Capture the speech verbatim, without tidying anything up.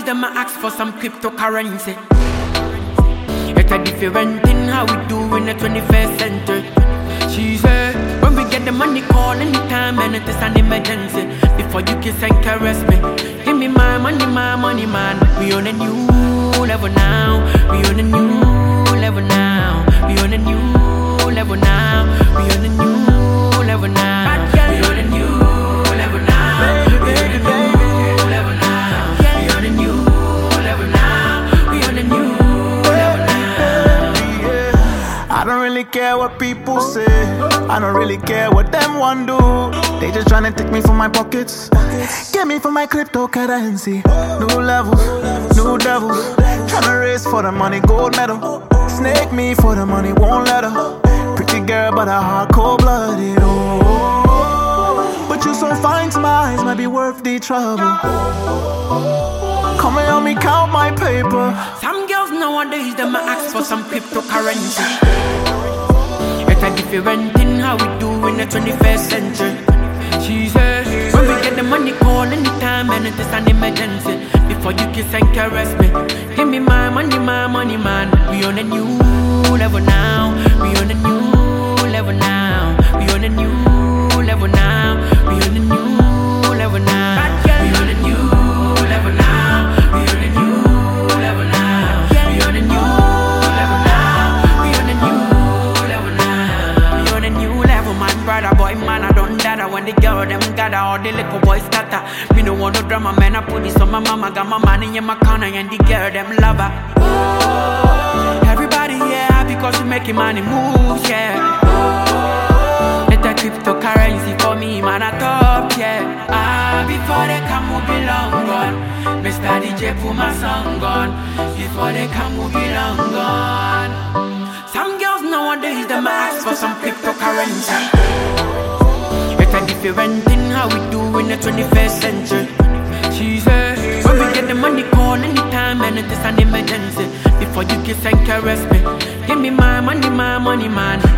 them I ask for some cryptocurrency. It's a different thing how we do in the twenty-first century. She said, when we get the money, call anytime and it is an emergency. Before you kiss and caress me, give me my money, my money, man. We on a new level now. We on a new level now. We on a new level now. We on a new level now. We on a new level now. We on a new level now. We on a new level now. We on a new level now. I don't really care what people say. I don't really care what them want do. They just tryna take me from my pockets. Get me from my cryptocurrency. New levels, new devils. Tryna race for the money, gold medal. Snake me for the money, won't let her. Pretty girl, but her heart cold-blooded. Oh, but you so fine to my eyes, might be worth the trouble. Come and help me count my paper. Some girls nowadays, them a ask for some cryptocurrency. It's a different thing how we do in the twenty-first century. She said, when we get the money, call anytime and it is an emergency. Before you kiss and caress me, give me my money, my money, man. We on a new level now. We on a new level now. We on a new level now. We on a new level now. We on a new level now. We on a new level now. We on a new level now. We on a new level now. We on a new level, man. Brother, boy, man, I don't dada. When the girl them gather, all the little boys scatter. Me no want no drama, man. I put this on my mama, got my money in my corner, and the girl them love her. Oh, everybody yeah, because we making money moves, yeah. Oh, let that cryptocurrency for me, man, I top, yeah. Ah, before they come, we be long gone. Mister D J put my song on. Before they come, we be long gone. Some girls nowadays, them ask for some cryptocurrency. It's a different thing how we do in the twenty-first century. She said, when we get the money, call anytime and it is an emergency. Before you kiss and caress me, give me my money, my money, man.